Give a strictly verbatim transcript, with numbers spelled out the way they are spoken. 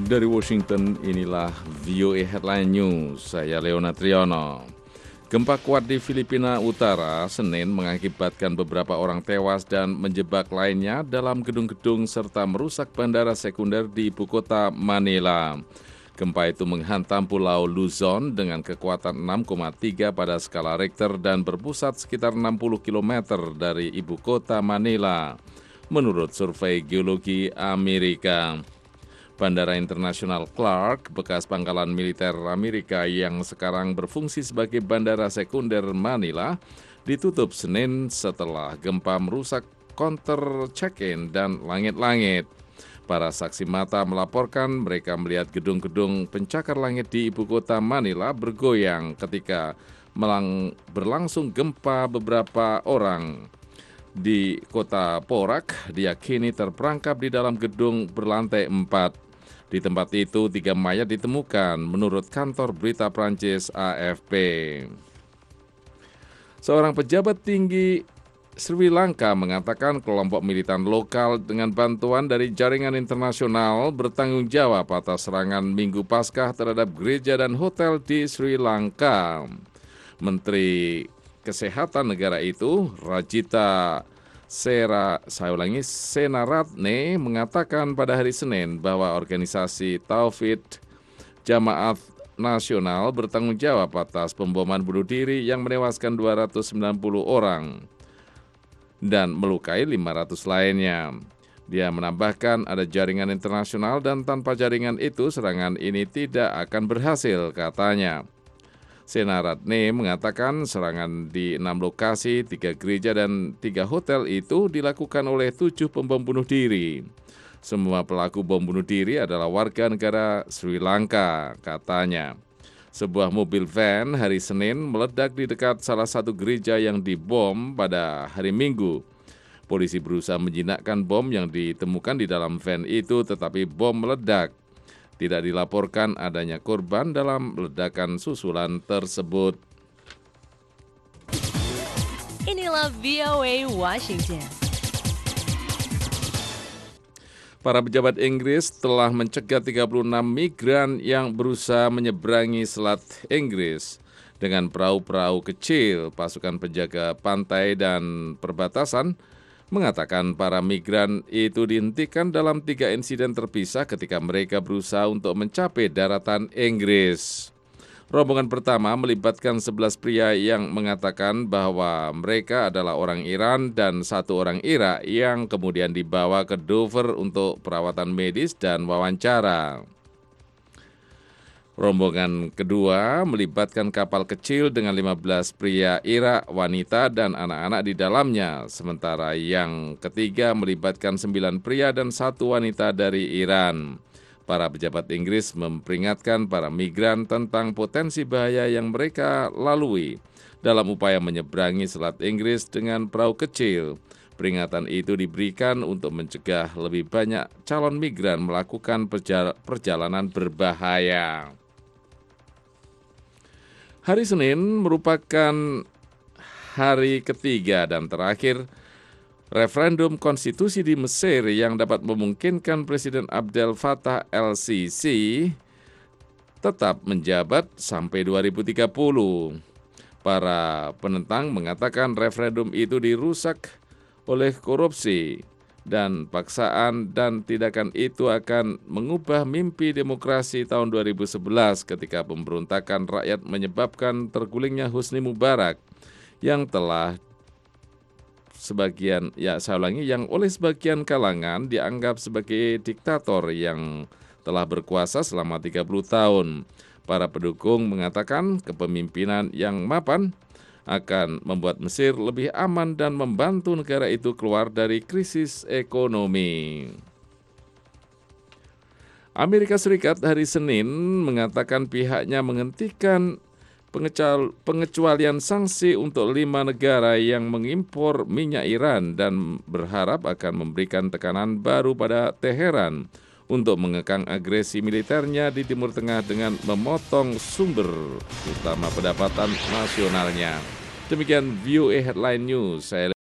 Dari Washington, inilah V O A Headline News. Saya Leona Triyono. Gempa kuat di Filipina Utara Senin mengakibatkan beberapa orang tewas dan menjebak lainnya dalam gedung-gedung serta merusak bandara sekunder di ibu kota Manila. Gempa itu menghantam Pulau Luzon dengan kekuatan enam koma tiga pada skala Richter dan berpusat sekitar enam puluh kilometer dari ibu kota Manila, menurut survei geologi Amerika. Bandara Internasional Clark, bekas pangkalan militer Amerika yang sekarang berfungsi sebagai bandara sekunder Manila, ditutup Senin setelah gempa merusak konter check-in dan langit-langit. Para saksi mata melaporkan mereka melihat gedung-gedung pencakar langit di ibu kota Manila bergoyang ketika melang berlangsung gempa. Beberapa orang di kota Porac diyakini terperangkap di dalam gedung berlantai empat. Di tempat itu, tiga mayat ditemukan, menurut kantor berita Prancis A F P. Seorang pejabat tinggi Sri Lanka mengatakan kelompok militan lokal dengan bantuan dari jaringan internasional bertanggung jawab atas serangan Minggu Paskah terhadap gereja dan hotel di Sri Lanka. Menteri Kesehatan negara itu, Rajita Sera, saya ulangi, Senaratne mengatakan pada hari Senin bahwa organisasi Tauhid Jamaat Nasional bertanggung jawab atas pemboman bunuh diri yang menewaskan dua ratus sembilan puluh orang dan melukai lima ratus lainnya. Dia menambahkan ada jaringan internasional dan tanpa jaringan itu serangan ini tidak akan berhasil, katanya. Senaratne mengatakan serangan di enam lokasi, tiga gereja dan tiga hotel itu dilakukan oleh tujuh pembom bunuh diri. Semua pelaku bom bunuh diri adalah warga negara Sri Lanka, katanya. Sebuah mobil van hari Senin meledak di dekat salah satu gereja yang dibom pada hari Minggu. Polisi berusaha menjinakkan bom yang ditemukan di dalam van itu, tetapi bom meledak. Tidak dilaporkan adanya korban dalam ledakan susulan tersebut. Inilah V O A Washington. Para pejabat Inggris telah mencegah tiga puluh enam migran yang berusaha menyeberangi Selat Inggris dengan perahu-perahu kecil. Pasukan penjaga pantai dan perbatasan mengatakan para migran itu dihentikan dalam tiga insiden terpisah ketika mereka berusaha untuk mencapai daratan Inggris. Rombongan pertama melibatkan sebelas pria yang mengatakan bahwa mereka adalah orang Iran dan satu orang Irak yang kemudian dibawa ke Dover untuk perawatan medis dan wawancara. Rombongan kedua melibatkan kapal kecil dengan lima belas pria Irak, wanita, dan anak-anak di dalamnya. Sementara yang ketiga melibatkan sembilan pria dan satu wanita dari Iran. Para pejabat Inggris memperingatkan para migran tentang potensi bahaya yang mereka lalui dalam upaya menyeberangi Selat Inggris dengan perahu kecil. Peringatan itu diberikan untuk mencegah lebih banyak calon migran melakukan perjalanan berbahaya. Hari Senin merupakan hari ketiga dan terakhir referendum konstitusi di Mesir yang dapat memungkinkan Presiden Abdel Fattah el-Sisi tetap menjabat sampai dua ribu tiga puluh. Para penentang mengatakan referendum itu dirusak oleh korupsi dan paksaan dan tindakan itu akan mengubah mimpi demokrasi tahun dua ribu sebelas ketika pemberontakan rakyat menyebabkan tergulingnya Husni Mubarak yang telah sebagian ya saya ulangi yang oleh sebagian kalangan dianggap sebagai diktator yang telah berkuasa selama tiga puluh tahun. Para pendukung mengatakan kepemimpinan yang mapan akan membuat Mesir lebih aman dan membantu negara itu keluar dari krisis ekonomi. Amerika Serikat hari Senin mengatakan pihaknya menghentikan pengecualian sanksi untuk lima negara yang mengimpor minyak Iran dan berharap akan memberikan tekanan baru pada Teheran untuk mengekang agresi militernya di Timur Tengah dengan memotong sumber utama pendapatan nasionalnya. Demikian V O A Headline News. Saya